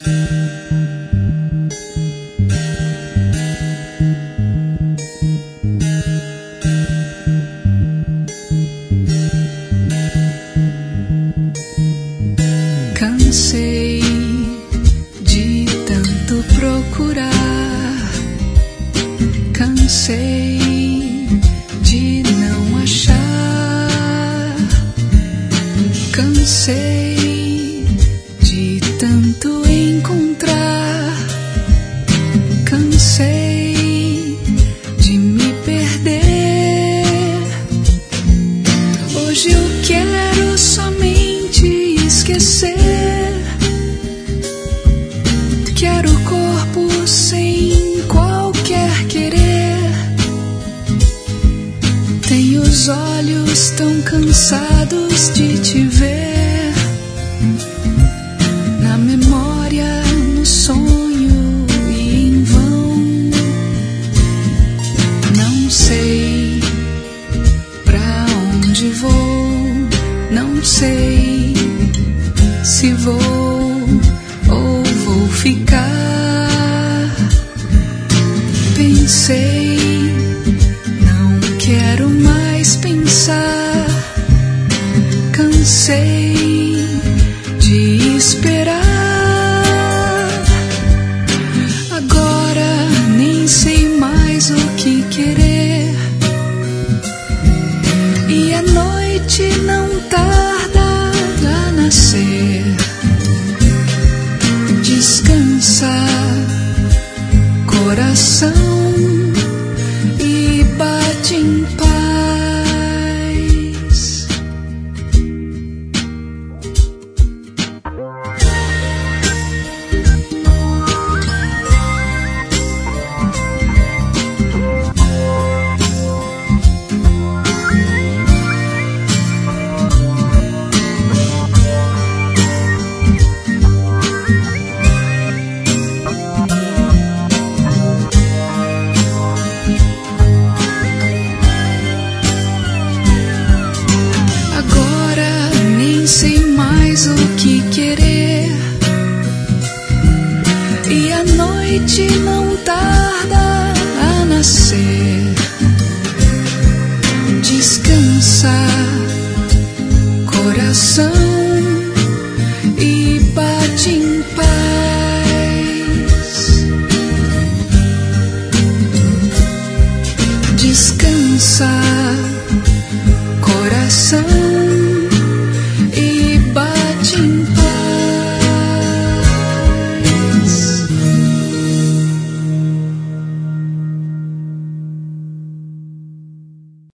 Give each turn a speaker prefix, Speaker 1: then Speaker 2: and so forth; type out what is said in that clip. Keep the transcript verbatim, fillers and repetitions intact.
Speaker 1: Cansei de tanto procurar, cansei de não achar, cansei de tanto encontrar, cansei de me perder. Hoje eu quero somente esquecer. Quero corpo sem qualquer querer. Tenho os olhos tão cansados de te ver, na memória, no sonho e em vão. Não sei pra onde vou, não sei se vou ou vou ficar. Pensei, não quero mais pensar. Cansei de esperar. Agora nem sei mais o que querer. E a noite não tarda a nascer. Descansa, coração.